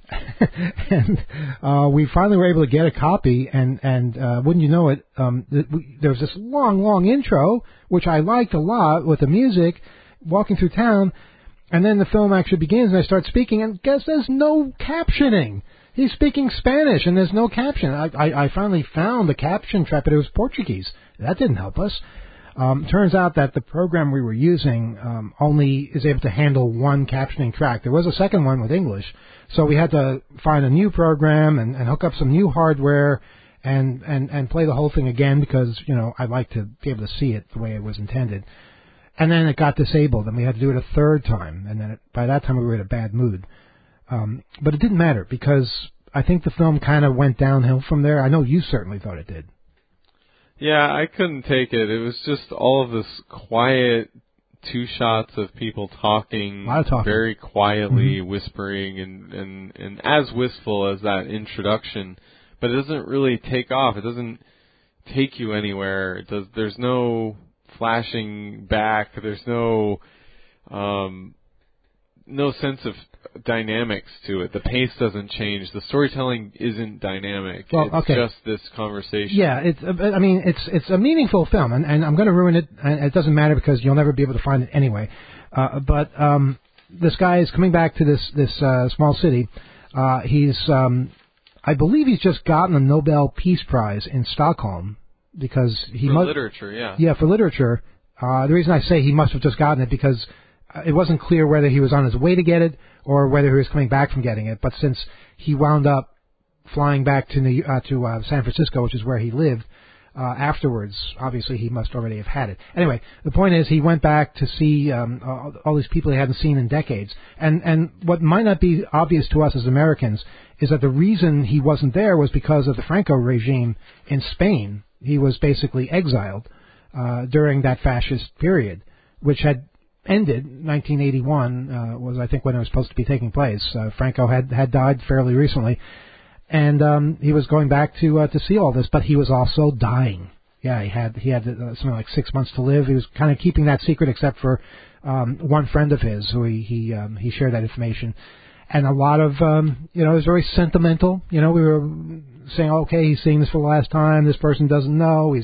And we finally were able to get a copy, and wouldn't you know it, there was this long intro, which I liked a lot, with the music, walking through town, and then the film actually begins, and I start speaking, and guess there's no captioning. He's speaking Spanish, and there's no caption. I finally found the caption track, but it was Portuguese. That didn't help us. Turns out that the program we were using only is able to handle one captioning track. There was a second one with English, so we had to find a new program and hook up some new hardware and play the whole thing again, because, you know, I'd like to be able to see it the way it was intended. And then it got disabled, and we had to do it a third time, and then by that time we were in a bad mood. But it didn't matter, because I think the film kind of went downhill from there. I know you certainly thought it did. Yeah, I couldn't take it. It was just all of this quiet 2 shots of people talking, a lot of talking. Very quietly, whispering, and as wistful as that introduction. But it doesn't really take off. It doesn't take you anywhere. There's no flashing back. There's no sense of dynamics to it. The pace doesn't change. The storytelling isn't dynamic. Well, it's just this conversation. Yeah, it's a meaningful film, and I'm going to ruin it, and it doesn't matter because you'll never be able to find it anyway. But this guy is coming back to this small city. I believe he's just gotten a Nobel Peace Prize in Stockholm, because for literature, yeah. Yeah, for literature. The reason I say he must have just gotten it, because it wasn't clear whether he was on his way to get it or whether he was coming back from getting it. But since he wound up flying back to San Francisco, which is where he lived, afterwards, obviously he must already have had it. Anyway, the point is he went back to see all these people he hadn't seen in decades. And what might not be obvious to us as Americans is that the reason he wasn't there was because of the Franco regime in Spain. He was basically exiled during that fascist period, which had ended. 1981 was, I think, when it was supposed to be taking place. Franco had died fairly recently, and he was going back to see all this, but he was also dying. Yeah, he had something like 6 months to live. He was kind of keeping that secret, except for one friend of his who he shared that information, and a lot of it was very sentimental. We were saying, okay, he's seeing this for the last time. This person doesn't know.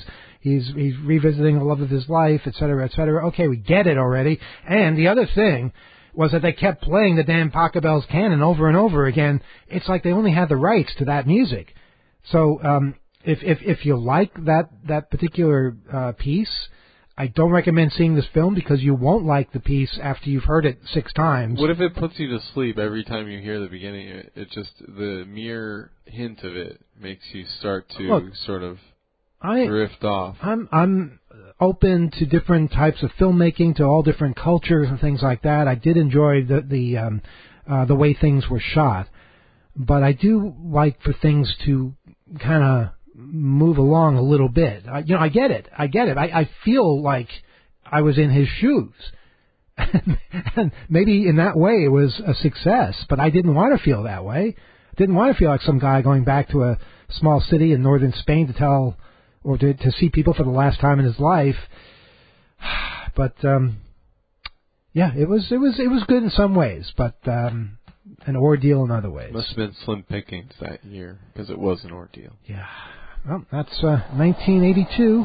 He's revisiting the love of his life, et cetera, et cetera. Okay, we get it already. And the other thing was that they kept playing the damn Pachelbel's canon over and over again. It's like they only had the rights to that music. So if you like that particular piece, I don't recommend seeing this film because you won't like the piece after you've heard it 6 times. What if it puts you to sleep every time you hear the beginning? It just, the mere hint of it makes you start to sort of drift off. I'm open to different types of filmmaking, to all different cultures and things like that. I did enjoy the way things were shot, but I do like for things to kind of move along a little bit. I get it. I feel like I was in his shoes. And maybe in that way it was a success, but I didn't want to feel that way. I didn't want to feel like some guy going back to a small city in northern Spain to tell or to see people for the last time in his life. But yeah, it was good in some ways, but an ordeal in other ways. Must have been slim pickings that year because it was an ordeal. Yeah. Well, that's 1982.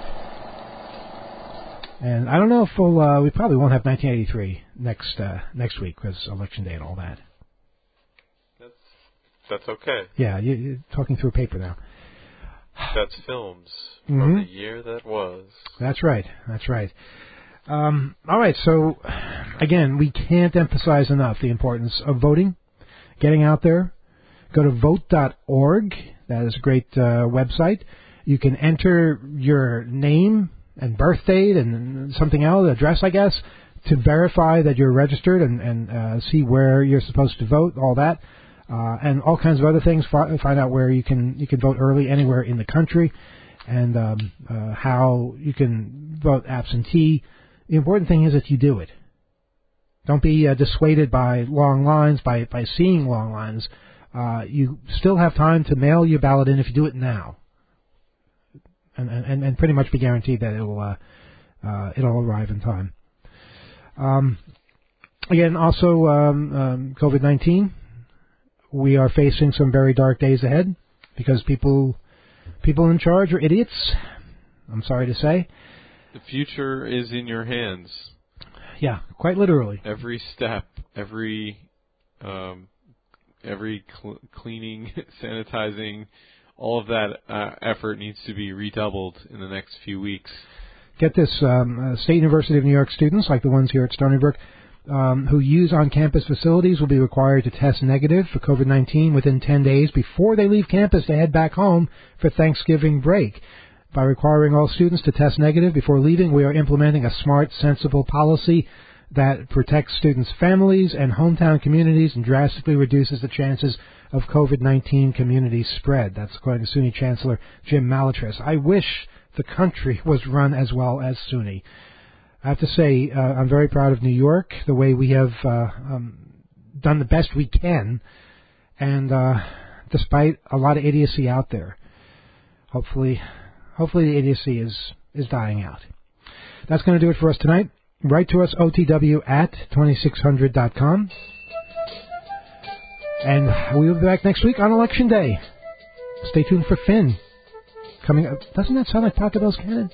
And I don't know if we probably won't have 1983 next week because election day and all that. That's okay. Yeah, you're talking through a paper now. That's films from the year that was. That's right. All right, so again, we can't emphasize enough the importance of voting, getting out there. Go to vote.org. That is a great website. You can enter your name and birth date and something else, address, I guess, to verify that you're registered and see where you're supposed to vote, all that. And all kinds of other things. Find out where you can vote early anywhere in the country, and how you can vote absentee. The important thing is that you do it. Don't be dissuaded by long lines, by seeing long lines. You still have time to mail your ballot in if you do it now, and pretty much be guaranteed that it'll arrive in time. Again, also COVID-19. We are facing some very dark days ahead because people in charge are idiots. I'm sorry to say. The future is in your hands. Yeah, quite literally. Every step, every cleaning, sanitizing, all of that effort needs to be redoubled in the next few weeks. Get this, State University of New York students, like the ones here at Stony Brook, who use on-campus facilities will be required to test negative for COVID-19 within 10 days before they leave campus to head back home for Thanksgiving break. By requiring all students to test negative before leaving, we are implementing a smart, sensible policy that protects students' families and hometown communities and drastically reduces the chances of COVID-19 community spread. That's according to SUNY Chancellor Jim Malatris. I wish the country was run as well as SUNY. I have to say, I'm very proud of New York, the way we have done the best we can, and despite a lot of idiocy out there, hopefully the idiocy is dying out. That's going to do it for us tonight. Write to us, otw@2600.com. And we'll be back next week on Election Day. Stay tuned for Finn. Coming up. Doesn't that sound like Pachelbel's canon?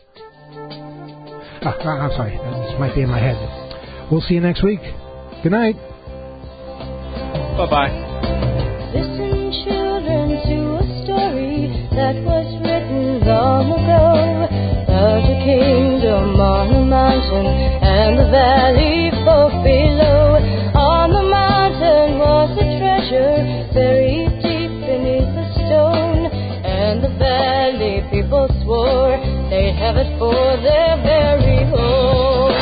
I'm sorry. This might be in my head. We'll see you next week. Good night. Bye-bye. Listen, children, to a story that was written long ago. About a kingdom on a mountain and the valley far below. On the mountain was a treasure buried deep beneath the stone. And the valley people swore they'd have it for their very own.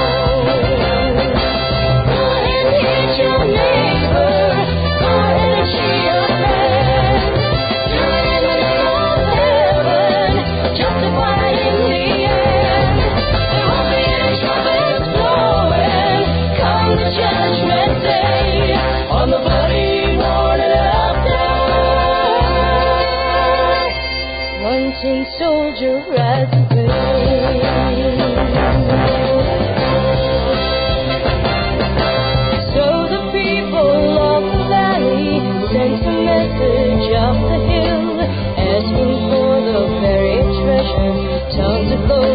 Go and hit your neighbor, go and cheer your friend. Do it in the name of heaven, justified in the end. There won't be any trumpets blowing come the judgment day on the bloody morning after. One tin soldier rides away. So the people of the valley sent a message up the hill, asking for the buried treasure, tons of gold.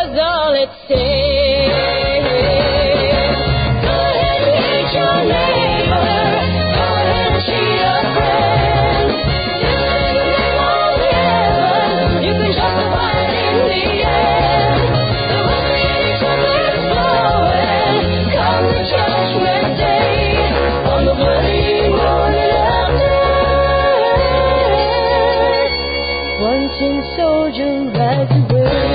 was all it said. Go ahead and hate your neighbor. Go ahead and cheat a friend. Do anything on heaven. You can justify it in the end. There won't be any trumpets blowing come the judgment day. On the bloody morning after, one tin soldier rides away.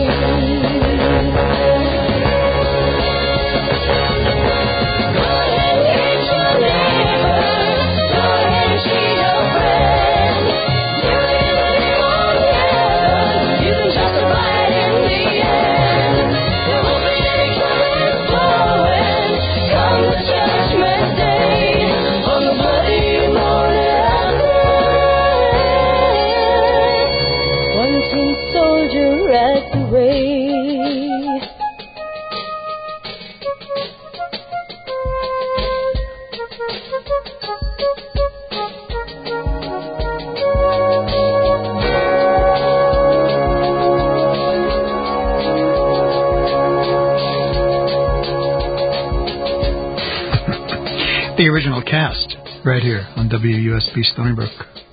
Go ahead and hate your neighbor. Go ahead and cheat a friend. Do anything on heaven. You can justify it in the end. There won't be any trumpets blowing come the judgment day. On the bloody morning after, one tin soldier rides away. The original cast, right here on WUSB Stony Brook.